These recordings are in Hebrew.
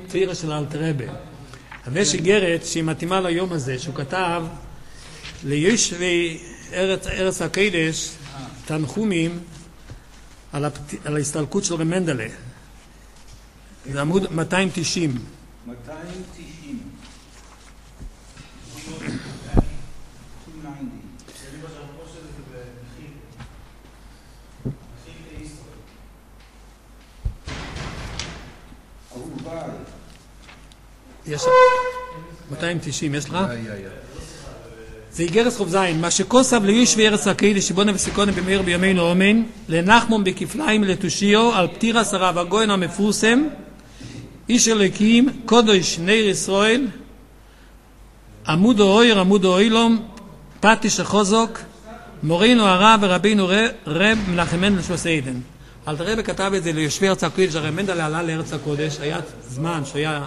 תפירה של אלתר רבי. ויש איגרת שהיא מתאימה ליום הזה, שהוא כתב ליושבי ארץ הקודש תנחומים על ההסתלקות של רב מנדלה. זה עמוד 290. 290. יש 290, יש לך? זה איגרת חוב זין, מה שכוסב ליושבי ארץ הקודש שבונה וסיקונה במאיר בימינו אומן, לנחמום בכפליים לתושיו על פטירס הרב הגויין המפורסם, איש אלוקים, קודש נר ישראל, עמוד האויר, עמוד האוילום, פטיש החוזוק, מורינו הרב ורבינו רב מנחם מנדל שוסיידן. אלתר רבי כתב את זה ליושבי ארץ הקודש, הרב מנדל עלה לארץ הקודש, היה זמן שהיה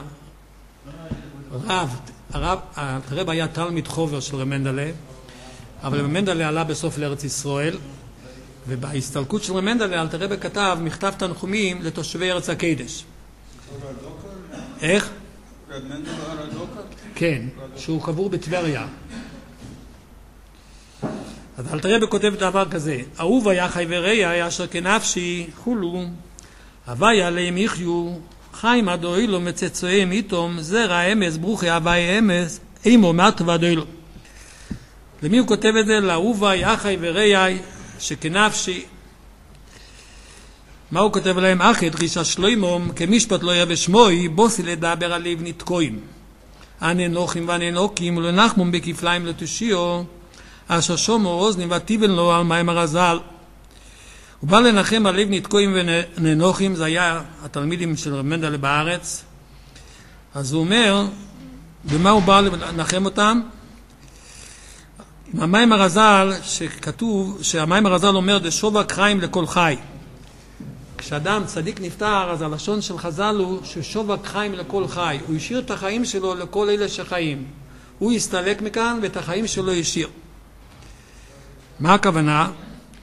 אלתר רבי היה תלמיד חובר של רב מנדלה, אבל רב מנדלה עלה בסוף לארץ ישראל, ובהסתלקות של רב מנדלה אלתר רבי כתב מכתב תנחומים לתושבי ארץ הקודש. איך? רב מנדל הרדוקה? כן, שהוא קבור בטבריה. אז אלתר רבי כותב דבר כזה: אהוב היה חי ורעי אשר כנפשי חולו, הוויה להם יחיו, חיים עד אוהלו מצצוהם איתום, זרע אמס ברוכי הווי אמס, אימו מעט ועד אוהלו. למי הוא כותב את זה? לאהוב היה חי ורעי שכנפשי. מה הוא כותב להם? אחי דרישה שלוימום כמשפט לא יבש מוי בוסי לדבר עליו נתקויים הננוחים והננוקים ולנחמום בכפליים לתושיו אשר שומו אוזנים ותיבן לו על מים הרזל. הוא בא לנחם עליו נתקויים וננוחים, זה היה התלמידים של רב מנדלה בארץ. אז הוא אומר, במה הוא בא לנחם אותם? עם המים הרזל, שכתוב שהמים הרזל אומר דשובק חיים לכל חי. כשאדם צדיק נפטר, אז הלשון של חז"ל הוא ששובק חיים לכל חי. הוא השאיר את החיים שלו לכל אלה שחיים. הוא יסתלק מכאן ואת החיים שלו ישאיר. מה הכוונה?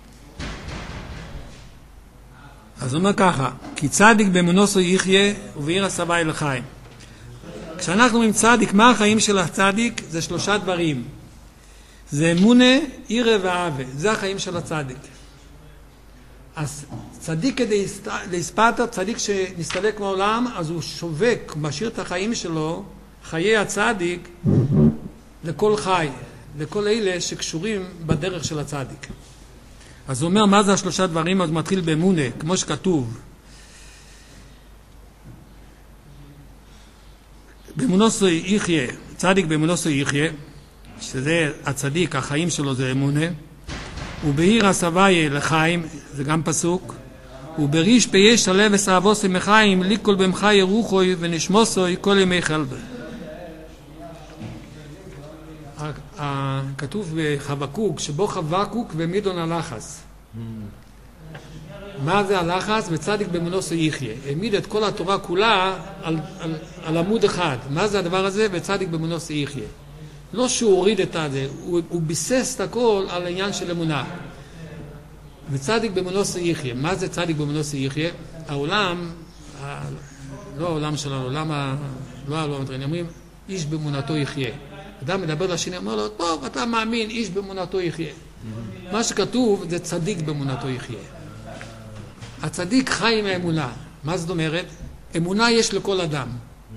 אז הוא אומר ככה, כי צדיק באמונוסו יחיה ובעיר הסבי לחיים. כשאנחנו אומרים צדיק, מה החיים של הצדיק? זה שלושה דברים. זה אמונה, יראה ואהבה. זה החיים של הצדיק. אז צדיק כדי להספטר, צדיק שנסתלק מהעולם, אז הוא שובק, משאיר את החיים שלו, חיי הצדיק, לכל חי, לכל אלה שקשורים בדרך של הצדיק. אז הוא אומר, מה זה השלושה דברים? אז הוא מתחיל באמונה, כמו שכתוב. באמונוסו יחיה, צדיק באמונוסו יחיה, שזה הצדיק, החיים שלו זה אמונה. ובעיר הסבייה לחיים, זה גם פסוק. ובריש פייש הלב וסעבוסי מחיים, ליקול במחי רוחוי ונשמוסוי כל ימי חלבי. כתוב בחבקוק, שבו חבקוק ומידון הלחס. מה זה הלחס? וצדיק באמונוסו יחיה. העמיד את כל התורה כולה על עמוד אחד. מה זה הדבר הזה? וצדיק באמונוסו יחיה. לא שהוא הוריד את זה, הוא ביסס את הכל על העניין של אמונה. וצדיק באמונוסו יחיה. מה זה צדיק באמונוסו יחיה? העולם, לא העולם שלנו, לא העולם התרני, אומרים, איש באמונתו יחיה. אדם מדבר לשני, אומר לו, טוב, אתה מאמין, איש באמונתו יחיה. מה שכתוב זה צדיק באמונתו יחיה. הצדיק חי עם האמונה. מה זאת אומרת? אמונה יש לכל אדם.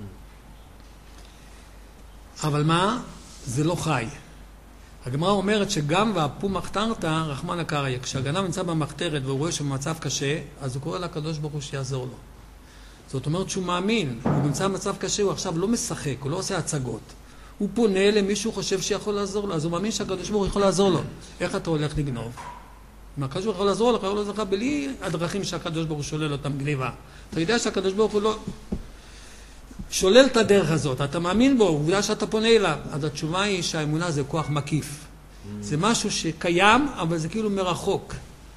אבל מה? זה לא חי. הגמרא אומרת שגם והפום מחתרתא רחמן הקריא. כשהגנב נמצא במחתרת והוא רואה שהוא במצב קשה, אז הוא קורא לקדוש ברוך הוא שיעזור לו. זאת אומרת שהוא מאמין. הוא נמצא במצב קשה, הוא עכשיו לא משחק, הוא לא עושה הצגות. הוא פונה למישהו חושב שיכול לעזור לו, אז הוא מאמין שהקדוש ברוך הוא יכול לעזור לו. איך אתה הולך לגנוב? אם הקדוש ברוך הוא יכול לעזור לך, הוא לא עוזר לך בלי הדרכים שהקדוש ברוך הוא שולל אותם גניבה. אתה יודע שהקדוש ברוך הוא לא שולל את הדרך הזאת, אתה מאמין בו, הוא יודע שאתה פונה אליו. אז התשובה היא שהאמונה זה כוח מקיף. זה משהו שקיים, אבל זה כאילו מרחוק.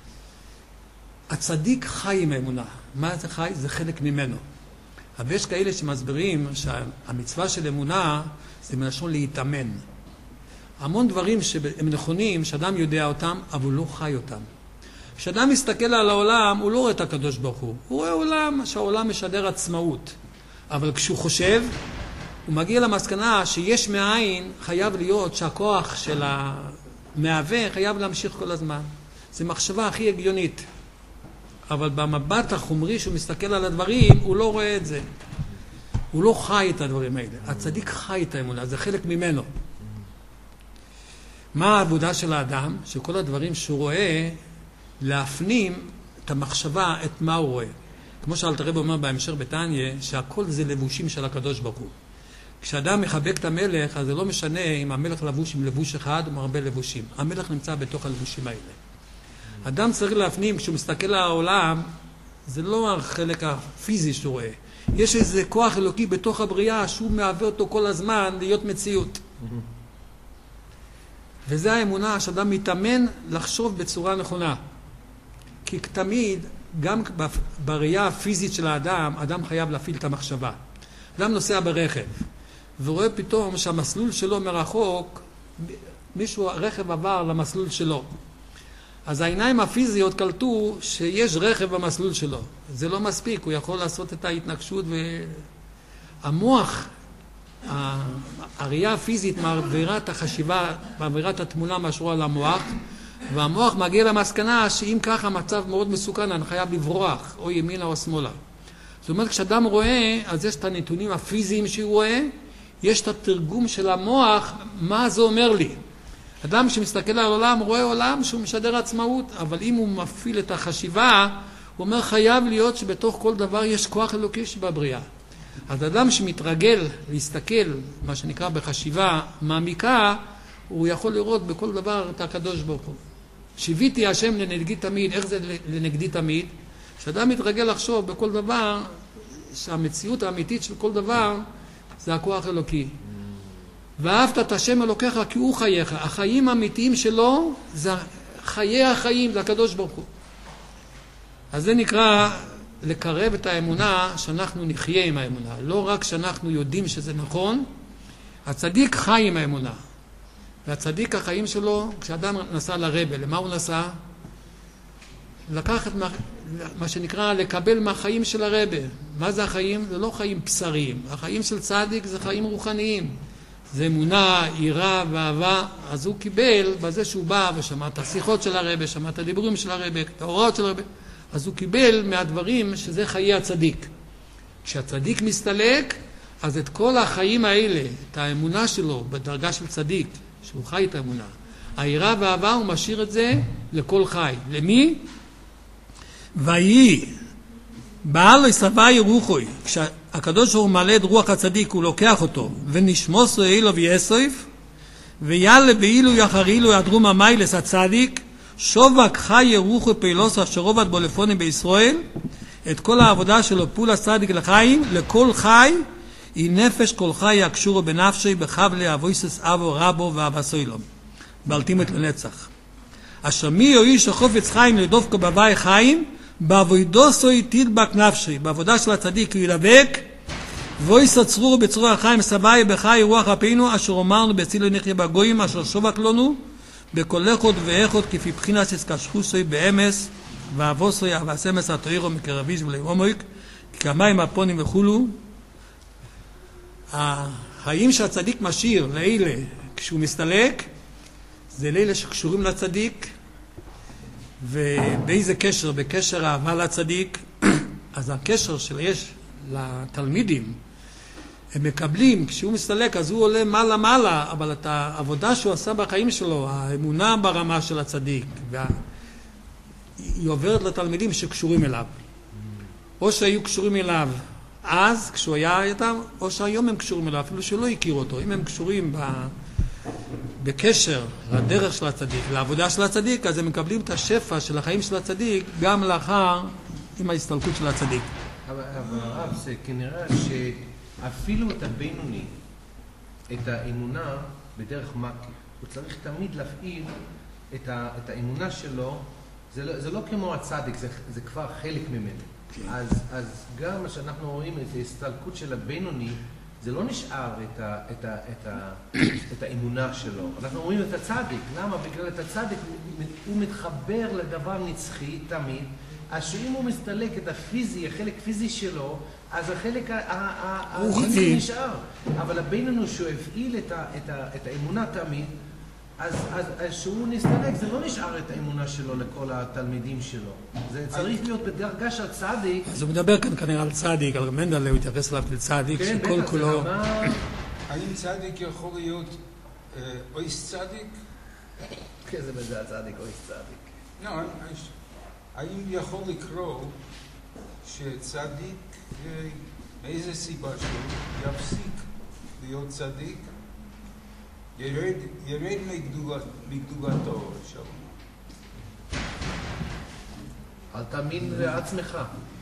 הצדיק חי עם האמונה. מה זה חי? זה חלק ממנו. אבל יש כאלה שמסבירים שהמצווה של אמונה זה מלשון להתאמן. המון דברים שהם נכונים, שאדם יודע אותם, אבל הוא לא חי אותם. כשאדם מסתכל על העולם, הוא לא רואה את הקדוש ברוך הוא. הוא רואה עולם שהעולם משדר עצמאות. אבל כשהוא חושב, הוא מגיע למסקנה שיש מאין חייב להיות שהכוח של המהווה חייב להמשיך כל הזמן. זו מחשבה הכי הגיונית. אבל במבט החומרי שהוא מסתכל על הדברים, הוא לא רואה את זה. הוא לא חי את הדברים האלה. הצדיק חי את האמונה, זה חלק ממנו. מה העבודה של האדם? שכל הדברים שהוא רואה, להפנים את המחשבה, את מה הוא רואה. כמו שאלתר רבי אומר בהמשך בתניא, שהכל זה לבושים של הקדוש ברוך הוא. כשאדם מחבק את המלך, אז זה לא משנה אם המלך לבוש עם לבוש אחד או הרבה לבושים. המלך נמצא בתוך הלבושים האלה. אדם צריך להפנים, כשהוא מסתכל על העולם, זה לא החלק הפיזי שהוא רואה. יש איזה כוח אלוקי בתוך הבריאה שהוא מהווה אותו כל הזמן להיות מציאות. וזה האמונה שאדם מתאמן לחשוב בצורה נכונה. כי תמיד, גם בראייה הפיזית של האדם, אדם חייב להפעיל את המחשבה. אדם נוסע ברכב, ורואה פתאום שהמסלול שלו מרחוק, רכב עבר למסלול שלו. אז העיניים הפיזיות קלטו שיש רכב במסלול שלו. זה לא מספיק, הוא יכול לעשות את ההתנגשות והמוח, הראייה הפיזית מעבירה את החשיבה, מעבירה את התמונה משהו על המוח, והמוח מגיע למסקנה שאם ככה המצב מאוד מסוכן, אני חייב לברוח, או ימינה או שמאלה. זאת אומרת, כשאדם רואה, אז יש את הנתונים הפיזיים שהוא רואה, יש את התרגום של המוח, מה זה אומר לי. אדם שמסתכל על העולם, רואה עולם שהוא משדר עצמאות, אבל אם הוא מפעיל את החשיבה, הוא אומר חייב להיות שבתוך כל דבר יש כוח אלוקי שבבריאה. אז אדם שמתרגל להסתכל, מה שנקרא בחשיבה מעמיקה, הוא יכול לראות בכל דבר את הקדוש ברוך הוא. שיוויתי השם לנגדי תמיד. איך זה לנגדי תמיד? כשאדם מתרגל לחשוב בכל דבר, שהמציאות האמיתית של כל דבר זה הכוח אלוקי. ואהבת את השם אלוקיך כי הוא חייך. החיים האמיתיים שלו זה חיי החיים, זה הקדוש ברוך הוא. אז זה נקרא לקרב את האמונה שאנחנו נחיה עם האמונה. לא רק שאנחנו יודעים שזה נכון, הצדיק חי עם האמונה. והצדיק החיים שלו, כשאדם נסע לרבה, למה הוא נסע? לקחת מה שנקרא לקבל מהחיים של הרבה. מה זה החיים? זה לא חיים בשריים. החיים של צדיק זה חיים רוחניים. זה אמונה, יראה ואהבה. אז הוא קיבל בזה שהוא בא ושמע את השיחות של הרבה, שמע את הדיבורים של הרבה, את ההוראות של הרבה. אז הוא קיבל מהדברים שזה חיי הצדיק. כשהצדיק מסתלק, אז את כל החיים האלה, את האמונה שלו בדרגה של צדיק, שהוא חי את האמונה, היראה והאהבה, הוא משאיר את זה לכל חי. למי? ויהי בעל סבי רוחוי, כשהקדוש ברוך הוא מעלה את רוח הצדיק, הוא לוקח אותו, ונשמוס אלו ויסף, ויעלה באילו יחרילו ידרום המיילס הצדיק, שובק חי רוחו פעילוס אשר עובד בו לפונים בישראל, את כל העבודה שלו פול הצדיק לחיים, לכל חי, היא נפש כל חי יקשורו בנפשי בחבלי אבויסס אבו רבו ואבסוילום, בלתימת לנצח. אשר מי יואי שחופץ חיים לדופקו בווי חיים, בעבודוסוי תדבק נפשי, בעבודה של הצדיק הוא ילבק, ואויס הצרור בצרור החיים סבי בחי רוח אפינו, אשר אמרנו בצילו נחיה בגויים, אשר שובק לנו, בכל אחד ואחד כפי בחינת שסקשחוסוי באמס, ואבוסוי אבסמס התוירו מקרביש ולאומויק, כמים הפונים וכולו. החיים שהצדיק משאיר לאלה כשהוא מסתלק, זה לאלה שקשורים לצדיק, ובאיזה קשר? בקשר אהבה לצדיק. אז הקשר שיש לתלמידים, הם מקבלים, כשהוא מסתלק אז הוא עולה מעלה מעלה, אבל את העבודה שהוא עשה בחיים שלו, האמונה ברמה של הצדיק, היא עוברת לתלמידים שקשורים אליו. או שהיו קשורים אליו אז, כשהוא היה איתם, או שהיום הם קשורים אליו, אפילו שלא הכירו אותו. אם הם קשורים בקשר לדרך של הצדיק, לעבודה של הצדיק, אז הם מקבלים את השפע של החיים של הצדיק, גם לאחר עם ההסתלקות של הצדיק. אבל הרב, זה כנראה שאפילו את הבינוני, את האמונה בדרך מקי, הוא צריך תמיד להפעיל את האמונה שלו, זה לא כמו הצדיק, זה כבר חלק ממנו. אז גם מה שאנחנו רואים, את ההסתלקות של הבינוני, זה לא נשאר את האמונה שלו. אנחנו רואים את הצדיק. למה? בגלל את הצדיק הוא מתחבר לדבר נצחי תמיד, אז שאם הוא מסתלק את הפיזי, החלק פיזי שלו, אז החלק רוחני נשאר. אבל הביננו שהוא הפעיל את האמונה תמיד, אז שהוא נסתלק, זה לא נשאר את האמונה שלו לכל התלמידים שלו. זה צריך להיות בדרגה של צדיק. אז הוא מדבר כאן כנראה על צדיק, על מנדל, הוא התייחס אליו לצדיק, כן, שכל בטח, כולו... האם צדיק יכול להיות אויס צדיק? כן, זה בזה הצדיק, אויס צדיק. לא, האם יכול לקרוא שצדיק, מאיזה סיבה שהוא יפסיק להיות צדיק, ירד מגדולתו שלו? אל תאמין לעצמך.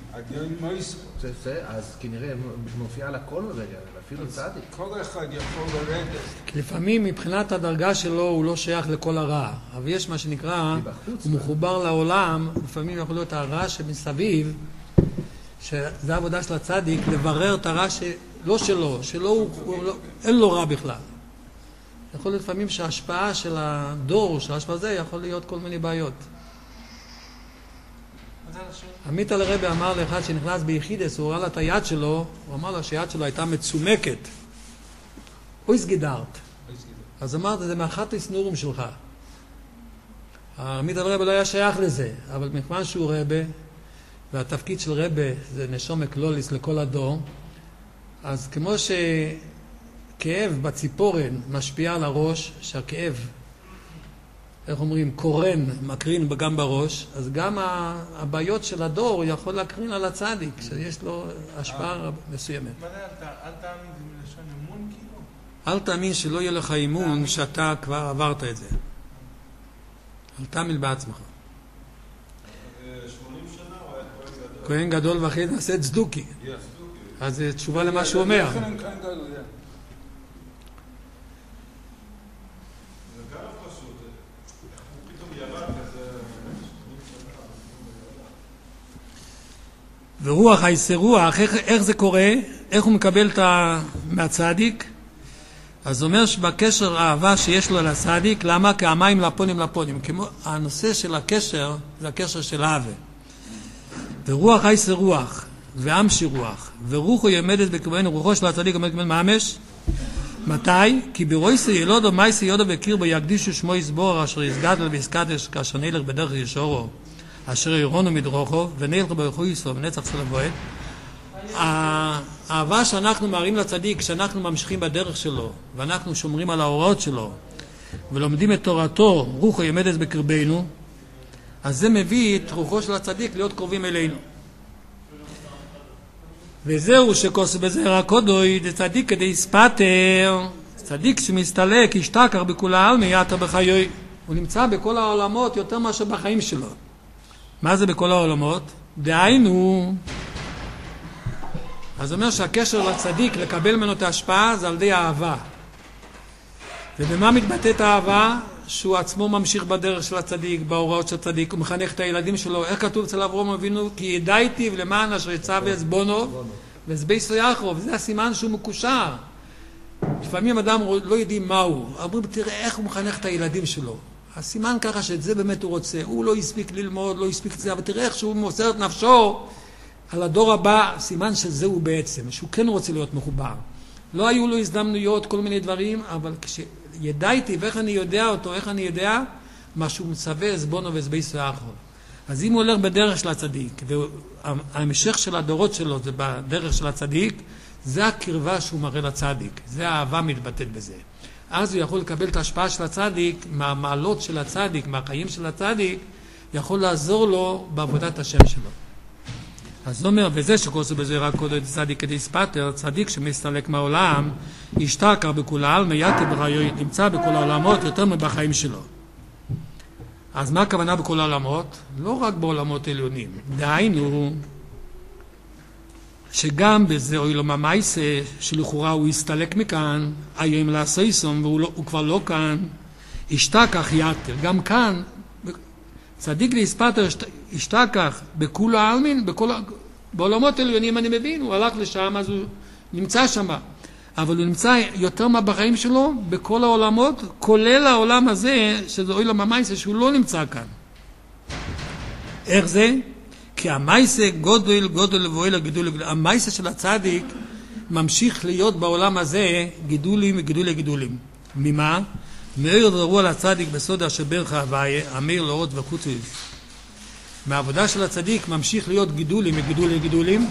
זה, אז כנראה מופיע על הכל רגע, אפילו צדיק. כל אחד יכול לרדת. לפעמים מבחינת הדרגה שלו הוא לא שייך לכל הרע, אבל יש מה שנקרא, הוא מחובר לעולם, לפעמים יכול להיות הרע שמסביב, שזה העבודה של הצדיק, לברר את הרע שלא שלו, אין לו רע בכלל. יכול להיות לפעמים שההשפעה של הדור, שההשפעה הזה, יכול להיות כל מיני בעיות. עמית על הרבי אמר לאחד שנכנס ביחידס, הוא ראה לה את היד שלו, הוא אמר לה שהיד שלו הייתה מצומקת. הוא הסגידרת. אז אמרת, זה מאחת הסנורים שלך. עמית על הרבי לא היה שייך לזה, אבל מכיוון שהוא רבי, והתפקיד של רבי זה נשום אקלוליס לכל הדור, אז כמו שכאב בציפורן משפיע על הראש, שהכאב, איך אומרים, קורן, מקרין גם בראש, אז גם הבעיות של הדור יכול להקרין על הצדיק, שיש לו השפעה מסוימת. מה זה אל תאמין, זה מלשון אמון כאילו? אל תאמין שלא יהיה לך אימון שאתה כבר עברת את זה. אל תאמין בעצמך. 80 שנה הוא היה כהן גדול ואחרי נעשה צדוקי. אז זה תשובה למה שהוא אומר. ורוח היסר רוח, איך זה קורה? איך הוא מקבל מהצדיק? אז הוא אומר שבקשר האהבה שיש לו לצדיק, למה? כי המים לפונים לפונים. כמו הנושא של הקשר, זה הקשר של אהבה. ורוח היסר רוח, ואמשי רוח, ורוחו יעמדת בקרבנו, רוחו של הצדיק עומד כמובן ממש. מתי? כי ברויסי ילודו, מייסי יודו וקיר בו יקדישו שמו יסבור, אשר יסגדל ויסקדש, כאשר נלך בדרך ישורו. אשר ירונו מדרוכו, ונלך ברכו יסו, ונצח של הבועד. האהבה שאנחנו מראים לצדיק, כשאנחנו ממשיכים בדרך שלו, ואנחנו שומרים על ההוראות שלו, ולומדים את תורתו, רוחו יעמדת בקרבנו, אז זה מביא את רוחו של הצדיק להיות קרובים אלינו. וזהו שכוס בזרע קודוי, זה צדיק כדי יספטר, צדיק שמסתלק, ישתכר בכול העלמי, יתר בחיי. הוא נמצא בכל העולמות יותר מאשר בחיים שלו. מה זה בכל העולמות? דהיינו, אז אומר שהקשר לצדיק לקבל ממנו את ההשפעה זה על ידי האהבה. ובמה מתבטאת האהבה? שהוא עצמו ממשיך בדרך של הצדיק, בהוראות של הצדיק, הוא מחנך את הילדים שלו. איך כתוב אצל אברהם אבינו? כי ידעתי למען אשר יצא ועזבונו ועזבייסו יחרוב. זה הסימן שהוא מקושר. לפעמים אדם לא יודעים מהו. אומרים, תראה איך הוא מחנך את הילדים שלו. הסימן ככה שאת זה באמת הוא רוצה. הוא לא הספיק ללמוד, לא הספיק את זה, אבל תראה איך שהוא מוסר את נפשו על הדור הבא, סימן שזהו בעצם, שהוא כן רוצה להיות מחובר. לא היו לו הזדמנויות, כל מיני דברים, אבל כשידעתי ואיך אני יודע אותו, איך אני יודע, מה שהוא מצווה עזבונו ועזבייסו יחרוב. אז אם הוא הולך בדרך של הצדיק, וההמשך של הדורות שלו זה בדרך של הצדיק, זה הקרבה שהוא מראה לצדיק, זה האהבה מתבטאת בזה. אז הוא יכול לקבל את ההשפעה של הצדיק, מהמעלות של הצדיק, מהחיים של הצדיק, יכול לעזור לו בעבודת השם שלו. אז הוא אומר, וזה שכוסו בזה רק קודו את צדיק כדי ספטר, צדיק שמסתלק מהעולם, ישתכר בכול העלמי, יתר בחיי, נמצא בכל העולמות יותר מבחיים שלו. אז מה הכוונה בכל העולמות? לא רק בעולמות עליונים. דהיינו, שגם בזה אוילום המייסה, שלכאורה הוא יסתלק מכאן, היום לעשייסום, והוא כבר לא כאן, ישתכח יתר. גם כאן, צדיק להספטר ישתכח בכול העלמין, בעולמות עליונים אני מבין, הוא הלך לשם, אז הוא נמצא שם. אבל הוא נמצא יותר מהבחיים שלו בכל העולמות, כולל העולם הזה, שזה אוילום המייסה, שהוא לא נמצא כאן. איך זה? כי המייסה גודל ואוהל הגידול. המייסה של הצדיק ממשיך להיות בעולם הזה גידולים וגידולי גידולים. ממה? מאיר דרוע לצדיק בסוד אשר ברך הוויה, המאיר לאורות וקוצריס. מהעבודה של הצדיק ממשיך להיות גידולים וגידולי גידולים.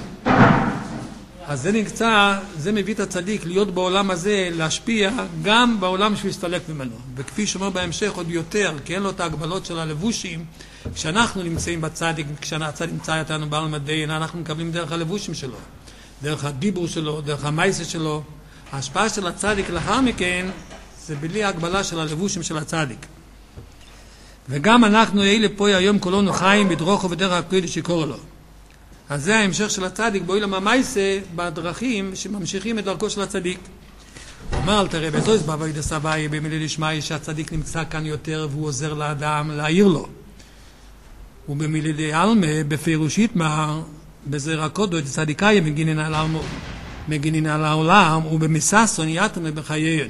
אז זה מביא את הצדיק להיות בעולם הזה, להשפיע גם בעולם שהוא יסתלק ממנו. וכפי שאומר בהמשך עוד יותר, כי אין לו את ההגבלות של הלבושים, כשאנחנו נמצאים בצדיק, כשהצדיק נמצא איתנו בעלמא דין, אנחנו מקבלים דרך הלבושים שלו, דרך הדיבור שלו, דרך המייסה שלו. ההשפעה של הצדיק לאחר מכן, זה בלי ההגבלה של הלבושים של הצדיק. וגם אנחנו אלה פה היום כולנו חיים בדרוכו ודרך הקודש שקורא לו. אז זה ההמשך של הצדיק בעולם המייסה בדרכים שממשיכים את דרכו של הצדיק. הוא אומר אל תראה בזויס בעבודת סבייה במילי לשמאי שהצדיק נמצא כאן יותר והוא עוזר לאדם להעיר לו. ובמילי לעלמה בפירושית מה בזרע הקודש צדיקאי מגינין על העולם ובמססון יתם בחייהם.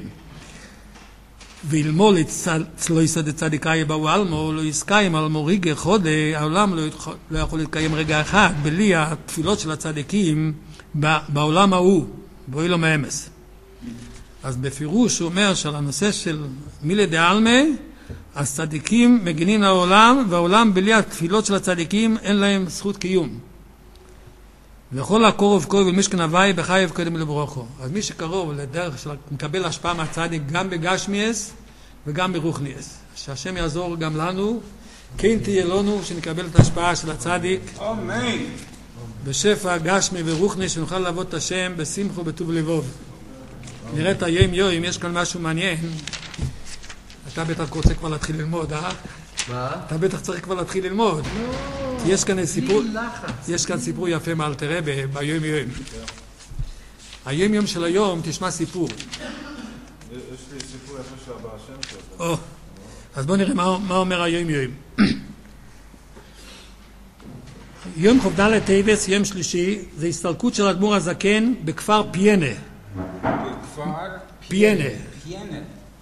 ואילמו לא יסד צדיקאי באו אלמו, לא יסקיים אלמו רגע חודה, העולם לא יכול להתקיים רגע אחד, בלי התפילות של הצדיקים בעולם ההוא, באילום האמס. אז בפירוש הוא אומר שעל הנושא של מילי דעלמה, אז צדיקים מגינים לעולם, והעולם בלי התפילות של הצדיקים אין להם זכות קיום. וכל הקורב קורב ומשכן הוואי בחייב קודם לברוכו. אז מי שקרוב לדרך של מקבל השפעה מהצדיק גם בגשמיאס וגם ברוחניאס. שהשם יעזור גם לנו, כן תהיה לנו שנקבל את ההשפעה של הצדיק. אמן. בשפע גשמי ורוחני שנוכל לעבוד את השם בשמחו ובטוב לבוב. נראה את היום יום, יש כאן משהו מעניין. אתה בטח רוצה כבר להתחיל ללמוד, אה? מה? אתה בטח צריך כבר להתחיל ללמוד. כי יש כאן סיפור, יש כאן סיפור יפה מעל תראה ביום יום. היום יום של היום, תשמע סיפור. יש לי סיפור יפה של הבא השם שלו. אז בוא נראה מה אומר היום יום. יום חובדל טייבס, יום שלישי, זה הסתלקות של אדמו"ר הזקן בכפר פיינה. בכפר פיינה. פיינה.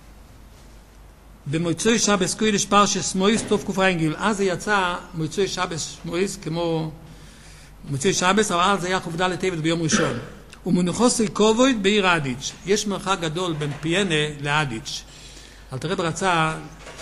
במוצאי שבס קודש פרשס מויס טוב קופרנגיל. אז זה יצא מוצאי שבס מויס כמו מוצאי שבס, אבל אז זה היה חובדל טייבס ביום ראשון. ומנוחוסי קובויד בעיר אדיץ'. יש מרחק גדול בין פיינה לאדיץ'. אל תראה ברצה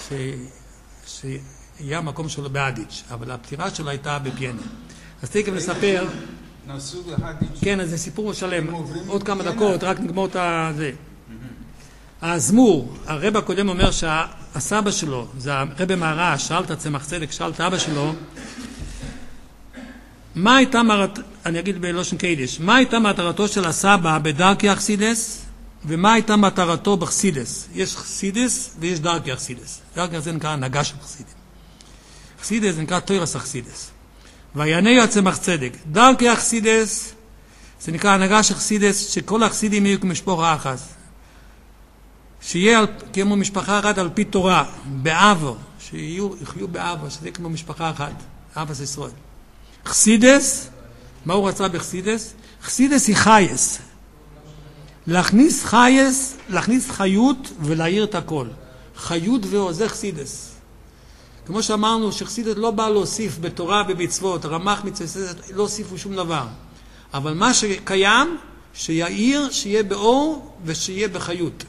שיהיה המקום שלו באדיץ', אבל הפטירה שלו הייתה בפיינה. אז תכף נספר. נסעו לאדיץ'. כן, אז זה סיפור שלם. עוד כמה דקות, רק נגמור את זה. הזמור, הרב הקודם אומר שהסבא שלו, זה הרב מהר"ש, שאל את צמח צדק, שאל את אבא שלו, מה הייתה אני אגיד בלושן קיידיש, מה הייתה מטרתו של הסבא בדרכי אכסידס, ומה הייתה מטרתו בחסידס? יש חסידס ויש דרכי אכסידס. דרכי זה נקרא הנהגה של חסידים. חסידס זה נקרא תוירס אכסידס. ויענה צמח צדק, דרכי אכסידס זה נקרא הנהגה של חסידס, שכל החסידים יהיו כמשפחה אחת. שיהיה כמו משפחה אחת על פי תורה, באבו, שיחיו באבו, שזה כמו משפחה אחת, אבא זה ישראל. חסידס, מה הוא רצה בחסידס? חסידס היא חייס. להכניס חייס, להכניס חיות ולהעיר את הכל. חיות ועוזר חסידס. כמו שאמרנו שחסידס לא בא להוסיף בתורה ובמצוות, רמ"ח מצוות, לא הוסיפו שום דבר. אבל מה שקיים, שיעיר, שיהיה באור ושיהיה בחיות.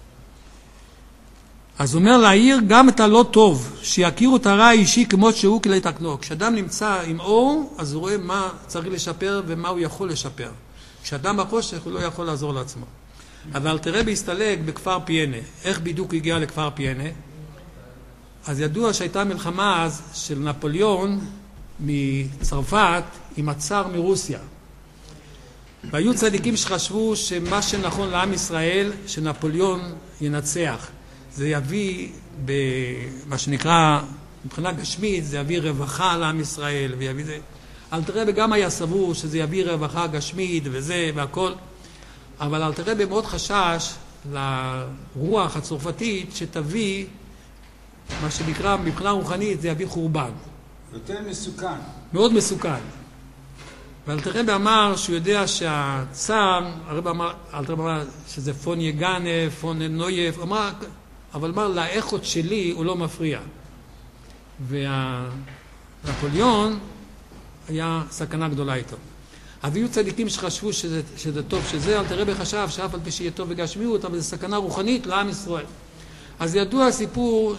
אז הוא אומר להעיר גם את הלא טוב, שיכירו את הרע האישי כמו שהוא כלי תקנו. כשאדם נמצא עם אור, אז הוא רואה מה צריך לשפר ומה הוא יכול לשפר. כשאדם בחושך הוא לא יכול לעזור לעצמו. אבל תראה בהסתלק בכפר פיינה. איך בדיוק הגיע לכפר פיינה? אז ידוע שהייתה מלחמה אז של נפוליאון מצרפת עם הצאר מרוסיה. והיו צדיקים שחשבו שמה שנכון לעם ישראל, שנפוליאון ינצח. זה יביא במה שנקרא, מבחינה גשמית, זה יביא רווחה לעם ישראל, ויביא זה. אלתרבה גם היה סבור שזה יביא רווחה גשמית וזה והכל, אבל אלתרבה מאוד חשש לרוח הצרפתית שתביא, מה שנקרא מבחינה רוחנית, זה יביא חורבן. יותר מסוכן. מאוד מסוכן. ואלתרבה אמר שהוא יודע שהצער, אלתרבה אמר שזה פון יגנה, פון נויף, אבל אמר לאחות שלי הוא לא מפריע. והנפוליאון היה סכנה גדולה איתו. אז היו צדיקים שחשבו שזה טוב שזה, אלתר רבי חשב שאף על פי שיהיה טוב בגשמיות, אבל זה סכנה רוחנית לעם ישראל. אז ידוע הסיפור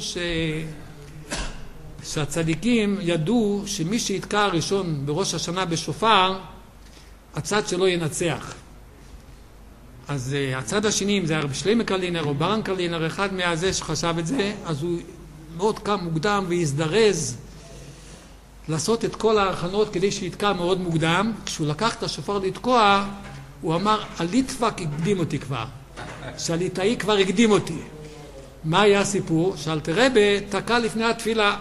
שהצדיקים ידעו שמי שיתקע הראשון בראש השנה בשופר, הצד שלו ינצח. אז הצד השני, אם זה הרב שלמה קרלינר או ברן קרלינר, אחד מהזה שחשב את זה, אז הוא מאוד קם מוקדם והזדרז לעשות את כל ההכנות כדי שיתקע מאוד מוקדם. כשהוא לקח את השופר לתקוע, הוא אמר, הליטבק הקדים אותי כבר, שהליטאי כבר הקדים אותי. מה היה הסיפור? שאלתר רבי תקע לפני התפילה.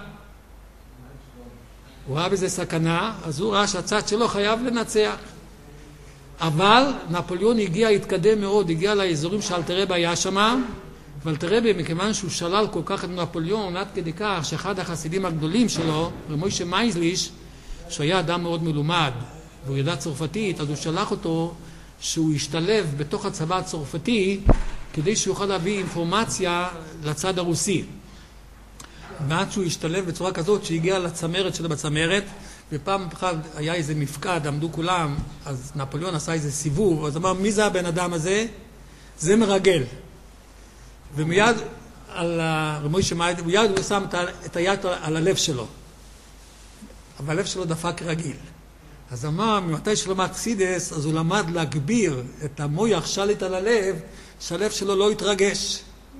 הוא ראה בזה סכנה, אז הוא ראה שהצד שלו חייב לנצח. אבל נפוליאון התקדם מאוד, הגיע לאזורים שאלתר רבי היה שם, ואלתר רבי, מכיוון שהוא שלל כל כך את נפוליאון, עד כדי כך שאחד החסידים הגדולים שלו, רב מוישה מייזליש, שהיה אדם מאוד מלומד, והוא ידע צרפתית, אז הוא שלח אותו שהוא ישתלב בתוך הצבא הצרפתי, כדי שהוא יוכל להביא אינפורמציה לצד הרוסי. ועד שהוא השתלב בצורה כזאת שהגיע לצמרת שלו בצמרת, ופעם אחת היה איזה מפקד, עמדו כולם, אז נפוליאון עשה איזה סיבוב, אז אמר, מי זה הבן אדם הזה? זה מרגל. ומיד על רמוי שמייד, מיד הוא שם את היד על הלב שלו. אבל הלב שלו דפק רגיל. אז אמר, ממתי שלמד חסידס, אז הוא למד להגביר את המויח שליט על הלב, שהלב שלו לא יתרגש.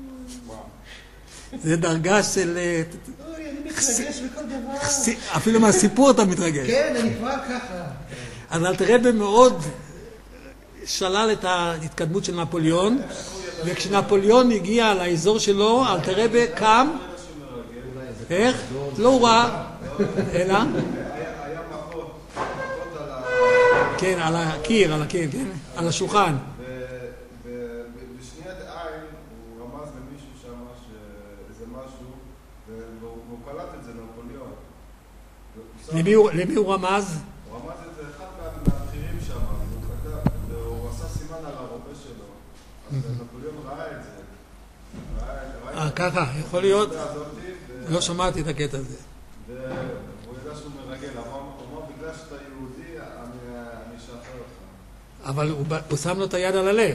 זה דרגה של... מתרגש בכל דבר. אפילו מהסיפור אתה מתרגש. כן, אני כבר ככה. אז אלתר רבי מאוד שלל את ההתקדמות של נפוליאון, וכשנפוליאון הגיע לאזור שלו, אלתר רבי קם, איך? לא הוא ראה, אלא? היה מכות על ה... כן, על הקיר, על השולחן. ובשניית עין הוא רמז למישהו שם שזה משהו, והוא קלט את זה נפוליאון. למי הוא רמז? הוא רמז את זה אחד מהבכירים שם, והוא עשה סימן על הרובה שלו. אז נפוליאון ראה את זה. ככה, יכול להיות? לא שמעתי את הקטע הזה. והוא ידע שהוא מרגל, אמר בגלל שאתה יהודי, אני אשחרר אותך. אבל הוא שם לו את היד על הלב.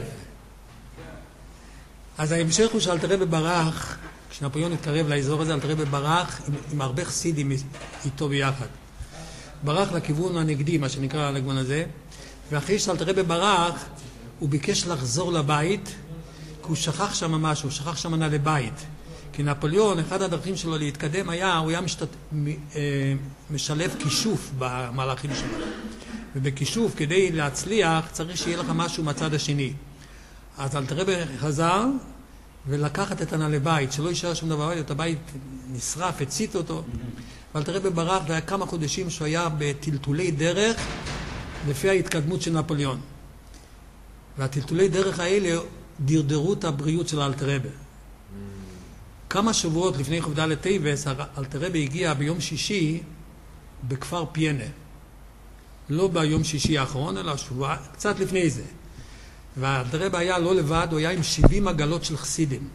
אז ההמשך הוא שאלתר רבי ברח, כשנפוליאון התקרב לאזור הזה, אלתר רבי ברח עם הרבה חסידים איתו ביחד. ברח לכיוון הנגדי, מה שנקרא לגוון הזה, ואחרי שאלתר רבי ברח, הוא ביקש לחזור לבית, כי הוא שכח שם משהו, הוא שכח שם נעלי בית. כי נפוליאון, אחד הדרכים שלו להתקדם היה, הוא היה משלב כישוף במהלכים שלו. ובכישוף, כדי להצליח, צריך שיהיה לך משהו מהצד השני. אז אלתר רבי חזר, ולקחת את הנעלי בית, שלא יישאר שום דבר, את הבית נשרף, הצית אותו. ואלתר רבי ברח, והיה כמה חודשים שהוא היה בטלטולי דרך, לפי ההתקדמות של נפוליאון. והטלטולי דרך האלה דרדרו את הבריאות של אלתר רבי. כמה שבועות לפני כ"ד טבת, אלתר רבי הגיע ביום שישי בכפר פיינה. לא ביום שישי האחרון, אלא שבוע, קצת לפני זה. ואלתר רבי היה לא לבד, הוא היה עם 70 עגלות של חסידים.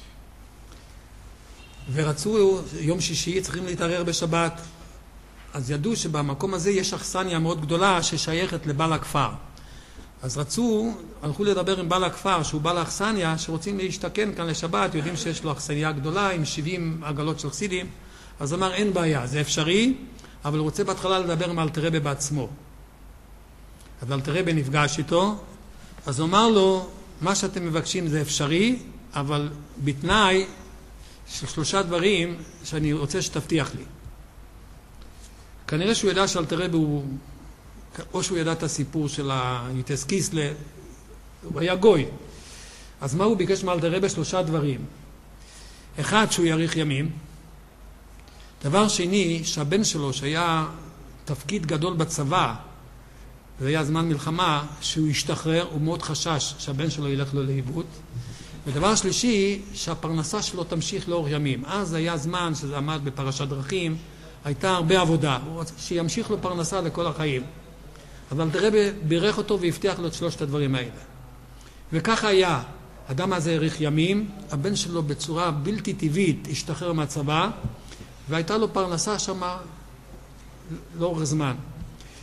ורצו, יום שישי צריכים להתערר בשבת. אז ידעו שבמקום הזה יש אכסניה מאוד גדולה ששייכת לבעל הכפר. אז הלכו לדבר עם בעל הכפר, שהוא בעל האכסניה, שרוצים להשתכן כאן לשבת, יודעים שיש לו אכסניה גדולה עם 70 עגלות של חסידים. אז אמר, אין בעיה, זה אפשרי, אבל הוא רוצה בהתחלה לדבר עם אלתר רבי בעצמו. אז אלתר רבי נפגש איתו, אז הוא אמר לו, מה שאתם מבקשים זה אפשרי, אבל בתנאי של 3 דברים שאני רוצה שתבטיח לי. כנראה שהוא ידע שאלתר רבי הוא, או שהוא ידע את הסיפור של היוטס קיסלר, הוא היה גוי. אז מה הוא ביקש מאלתר רבי? 3 דברים. אחד, שהוא יאריך ימים. דבר שני, שהבן שלו, שהיה תפקיד גדול בצבא, זה היה זמן מלחמה, שהוא ישתחרר, הוא מאוד חשש שהבן שלו ילך לו לאיבוד. ודבר שלישי, שהפרנסה שלו תמשיך לאור ימים. אז היה זמן שזה עמד בפרשת דרכים, הייתה הרבה עבודה, שימשיך לו פרנסה לכל החיים. אבל אלתר רבי בירך אותו והבטיח לו את 3 הדברים האלה. וככה היה, האדם הזה האריך ימים, הבן שלו בצורה בלתי טבעית השתחרר מהצבא, והייתה לו פרנסה שם לאורך זמן.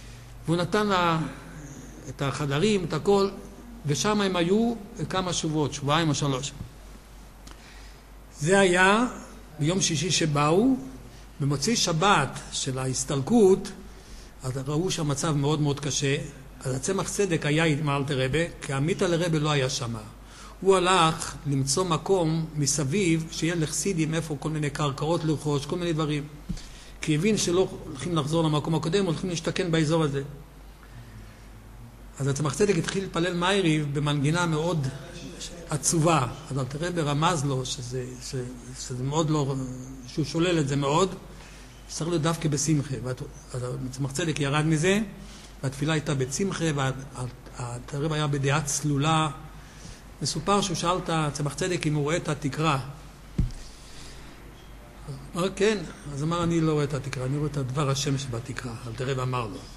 והוא נתן לה את החדרים, את הכל, ושם הם היו כמה שבועות, שבועיים או 3. זה היה ביום שישי שבאו, במוצאי שבת של ההסתלקות, אז ראו שהמצב מאוד מאוד קשה, אז הצמח צדק היה עם אלתר רבי, כי עמיתה לרבי לא היה שם. הוא הלך למצוא מקום מסביב, שיהיה לחסידים איפה כל מיני קרקעות לרכוש, כל מיני דברים. כי הבין שלא הולכים לחזור למקום הקודם, הולכים להשתכן באזור הזה. אז הצמח צדק התחיל להתפלל מעריב במנגינה מאוד עצובה. אז אלתר רבי רמז לו שזה מאוד לא, שהוא שולל את זה מאוד, צריך להיות דווקא בשמחה. אז הצמח צדק ירד מזה, והתפילה הייתה בצמחה, והאלתר רבי היה בדעה צלולה. מסופר שהוא שאל את הצמח צדק אם הוא רואה את התקרה. אמר כן, אז אמר אני לא רואה את התקרה, אני רואה את הדבר השם שבתקרה. אלתר רבי אמר לו.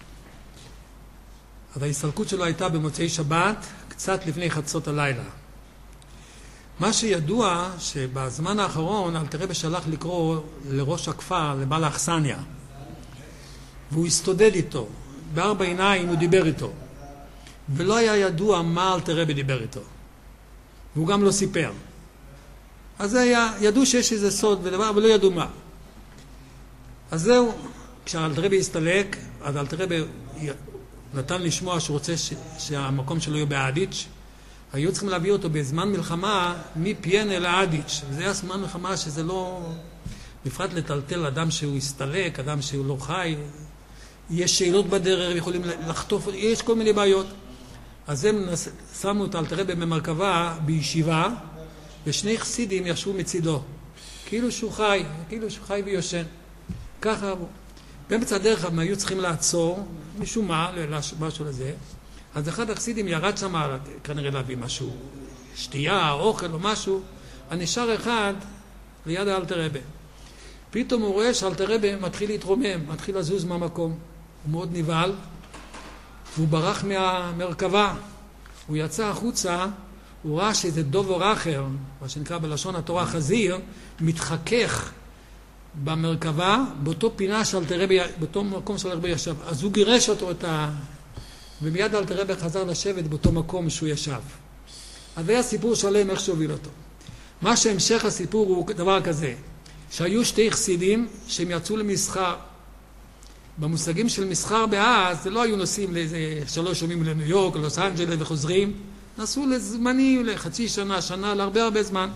אז ההסתלקות שלו הייתה במוצאי שבת, קצת לפני חצות הלילה. מה שידוע שבזמן האחרון אלתר רבי שלח לקרוא לראש הכפר, לבעל האכסניה, והוא הסתודד איתו, בארבע עיניים הוא דיבר איתו, ולא היה ידוע מה אלתר רבי דיבר איתו, והוא גם לא סיפר. אז ידעו שיש איזה סוד ודבר, אבל לא ידעו מה. אז זהו, כשאלתר רבי הסתלק, אז אלתר רבי נתן לשמוע שהוא רוצה שהמקום שלו יהיה באדיץ'. היו צריכים להביא אותו בזמן מלחמה מפיינה לאדיץ'. וזה היה זמן מלחמה שזה לא, בפרט לטלטל אדם שהוא הסתלק, אדם שהוא לא חי. יש שאלות בדרך, יכולים לחטוף, יש כל מיני בעיות. אז הם שמו את אלתר רבי במרכבה בישיבה, ושני חסידים ישבו מצידו. כאילו שהוא חי ויושן. ככה באמצע הדרך הם היו צריכים לעצור, משום מה, משהו לזה. אז אחד החסידים ירד שם, כנראה להביא משהו, שתייה, אוכל או משהו, הנשאר אחד ליד האלתר רבי. פתאום הוא רואה שאלתר רבי מתחיל להתרומם, מתחיל לזוז מהמקום. הוא מאוד נבהל, והוא ברח מהמרכבה. הוא יצא החוצה, הוא ראה שזה דובר אחר, מה שנקרא בלשון התורה חזיר, מתחכך במרכבה, באותו פינה שאלתר רבי, באותו מקום שאלתר רבי ישב. אז הוא גירש אותו ומיד אלתר רבי חזר לשבת באותו מקום שהוא ישב. אז היה סיפור שלם איך שהוביל אותו. מה שהמשך הסיפור הוא דבר כזה, שהיו שתי חסידים שהם יצאו למסחר. במושגים של מסחר באז, זה לא היו נוסעים לאיזה 3 ימים לניו יורק, לוס אנג'לס וחוזרים, נסעו לזמנים, לחצי שנה, שנה, להרבה זמן.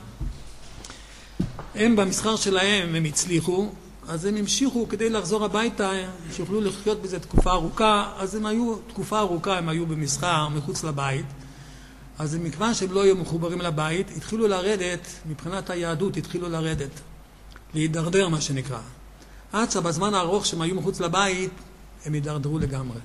הם במסחר שלהם, הם הצליחו, אז הם המשיכו כדי לחזור הביתה, שיוכלו לחיות בזה תקופה ארוכה, אז תקופה ארוכה הם היו במסחר, מחוץ לבית. אז מכיוון שהם לא היו מחוברים לבית, התחילו לרדת, מבחינת היהדות התחילו לרדת, להידרדר מה שנקרא. עד שבזמן הארוך שהם היו מחוץ לבית, הם הידרדרו לגמרי.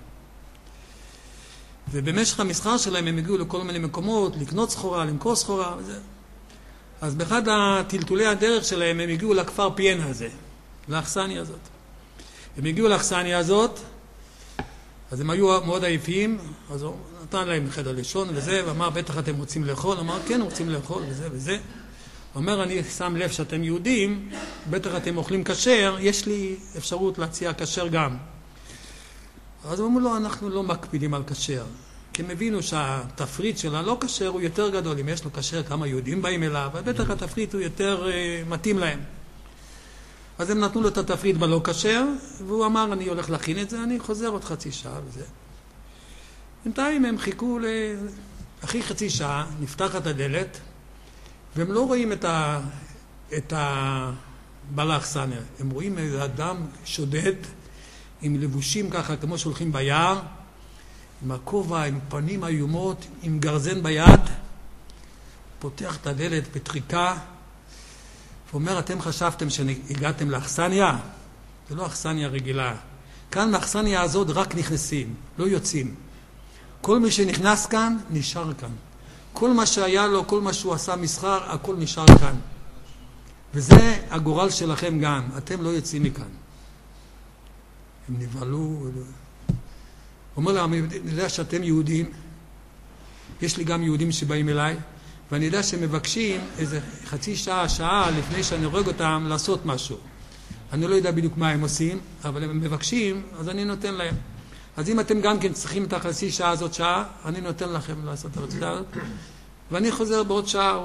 ובמשך המסחר שלהם הם הגיעו לכל מיני מקומות, לקנות סחורה, למכור סחורה וזה. אז באחד הטלטולי הדרך שלהם הם הגיעו לכפר פיינה הזה, לאכסניה הזאת. הם הגיעו לאכסניה הזאת, אז הם היו מאוד עייפים, אז הוא נתן להם חדר לישון וזה, ואמר בטח אתם רוצים לאכול, אמר כן רוצים לאכול וזה וזה. הוא אומר אני שם לב שאתם יהודים, בטח אתם אוכלים כשר, יש לי אפשרות להציע כשר גם. אז הוא אמרו לו אנחנו לא מקפידים על כשר. כי הם הבינו שהתפריט של הלא כשר הוא יותר גדול, אם יש לו כשר כמה יהודים באים אליו, ובטח התפריט הוא יותר מתאים להם. אז הם נתנו לו את התפריט בלא כשר, והוא אמר אני הולך להכין את זה, אני חוזר עוד חצי שעה וזה. בינתיים הם חיכו אחרי חצי שעה, נפתחת הדלת, והם לא רואים את בעל האכסניה, הם רואים איזה אדם שודד, עם לבושים ככה כמו שהולכים ביער, עם הכובע, עם פנים איומות, עם גרזן ביד, פותח את הדלת בטריקה, ואומר, אתם חשבתם שהגעתם לאכסניה? זה לא אכסניה רגילה. כאן מאכסניה הזאת רק נכנסים, לא יוצאים. כל מי שנכנס כאן, נשאר כאן. כל מה שהיה לו, כל מה שהוא עשה מסחר, הכל נשאר כאן. וזה הגורל שלכם גם, אתם לא יוצאים מכאן. הם נבהלו, אומר להם, אני יודע שאתם יהודים, יש לי גם יהודים שבאים אליי, ואני יודע שהם מבקשים איזה חצי שעה, שעה, לפני שאני הורג אותם, לעשות משהו. אני לא יודע בדיוק מה הם עושים, אבל הם מבקשים, אז אני נותן להם. אז אם אתם גם כן צריכים את החצי שעה הזאת שעה, אני נותן לכם לעשות את החצי שעה הזאת, ואני חוזר בעוד שעה.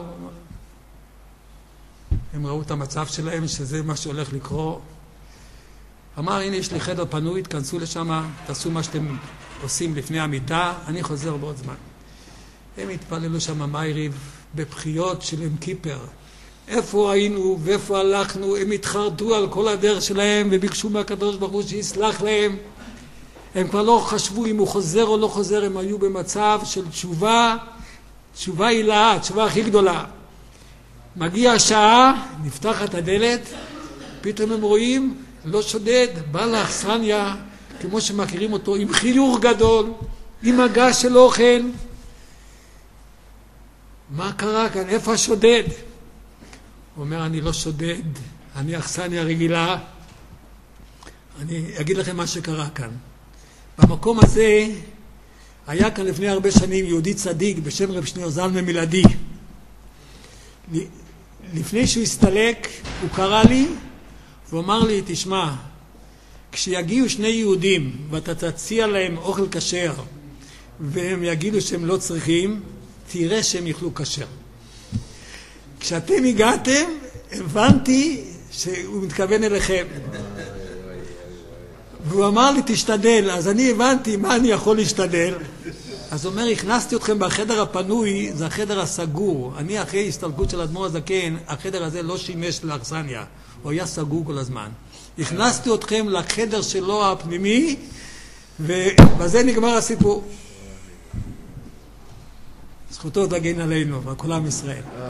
הם ראו את המצב שלהם, שזה מה שהולך לקרוא. אמר, הנה יש לי חדר פנוי, תכנסו לשם, תעשו מה שאתם עושים לפני המיטה, אני חוזר בעוד זמן. הם התפללו שם מייריב בבחיות של עם כיפר. איפה היינו ואיפה הלכנו, הם התחרטו על כל הדרך שלהם וביקשו מהקדוש ברוך הוא שיסלח להם. הם כבר לא חשבו אם הוא חוזר או לא חוזר, הם היו במצב של תשובה, תשובה הילאה, תשובה הכי גדולה. מגיע השעה, נפתחת הדלת, פתאום הם רואים, לא שודד, בא לאכסניה, כמו שמכירים אותו, עם חיוך גדול, עם מגע של אוכל. מה קרה כאן? איפה השודד? הוא אומר, אני לא שודד, אני אכסניה רגילה. אני אגיד לכם מה שקרה כאן. במקום הזה, היה כאן לפני הרבה שנים יהודי צדיק בשם רב שניאור זלמן מלעדי. לפני שהוא הסתלק, הוא קרא לי, הוא אמר לי, תשמע, כשיגיעו שני יהודים ואתה תציע להם אוכל כשר והם יגידו שהם לא צריכים, תראה שהם יאכלו כשר. כשאתם הגעתם, הבנתי שהוא מתכוון אליכם. והוא אמר לי, תשתדל. אז אני הבנתי מה אני יכול להשתדל. אז הוא אומר, הכנסתי אתכם בחדר הפנוי, זה החדר הסגור. אני אחרי הסתלקות של אדמו"ר הזקן, החדר הזה לא שימש לאכסניה. הוא היה סגור כל הזמן. הכנסתי אתכם לחדר שלו הפנימי, ובזה נגמר הסיפור. זכותו תגן עלינו, ועל כל עם ישראל.